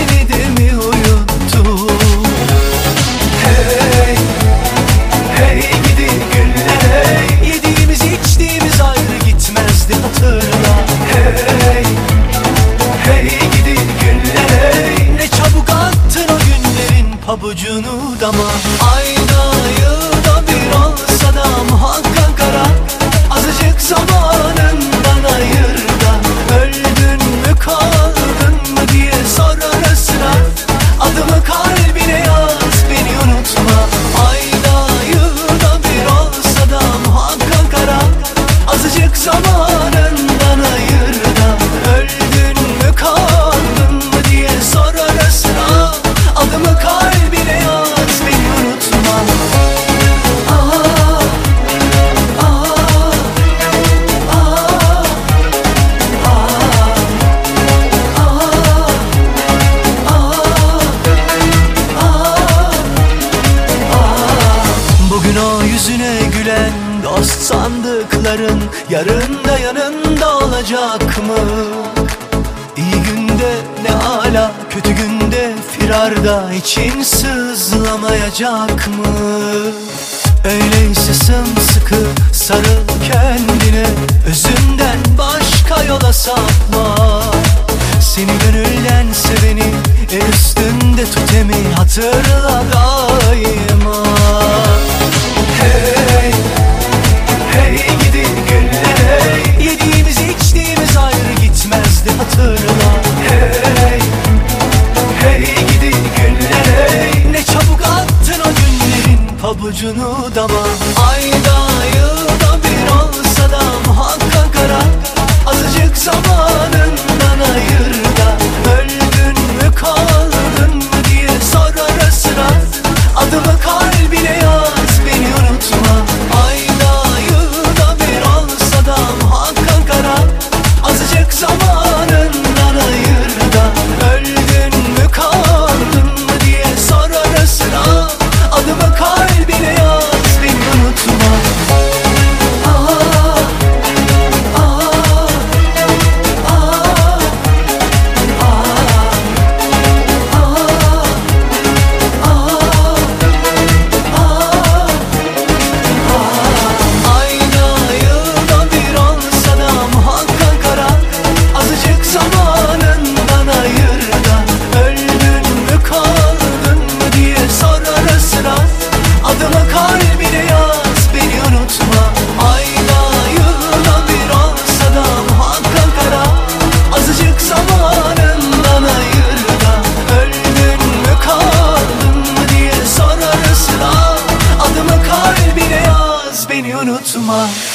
seni de mi uyuttum? Hey, hey gidi günler, hey. Yediğimiz içtiğimiz ayrı gitmezdi hatırla. Hey, hey gidi günler, hey. Ne çabuk attın o günlerin pabucunu dama. Ayda yılda bir olsa da muhakkak ara. Azıcık zamanından ayır da. Öldün mü kaldın mı diye sor ara sıra. Adımı kalbine yaz, beni unutma. Ayda yılda bir olsa da muhakkak ara. Azıcık zamanından ayır da. Öldün mü kaldın mı diye sor ara sıra. Adımı kalbine yaz, beni unutma. Bugün o yüzüne gülen dost sandıkların yarın da yanında olacak mı? İyi günde ne ala, kötü günde firarda için sızlamayacak mı? Öyleyse sımsıkı sarıl kendine, özünden başka yola sapma. Seni gönülden seveni el üstünde tut emi, hatırla daima. Hey, hey gidi günler, hey. Yediğimiz içtiğimiz ayrı gitmezdi hatırla. Hey, hey gidi günler, hey. Ne çabuk attın o günlerin pabucunu dama. Ayda yılda bir olsa da muhakkak ara. Azıcık zamanından ayır da. Öldün mü kaldın mı diye sor ara sıra. Adımı kalbine yaz, beni unutma. Ayda yılda bir olsa da muhakkak ara. Azıcık zamanından ayır da. Öldün mü kaldın mı diye sor ara sıra. Adımı kalbine yaz, beni unutma. Adımı kalbine yaz, beni unutma. Ayda yılda bir olsa da muhakkak ara. Azıcık zamanından ayır da. Öldün mü kaldın mı diye sor ara sıra. Adımı kalbine yaz, beni unutma.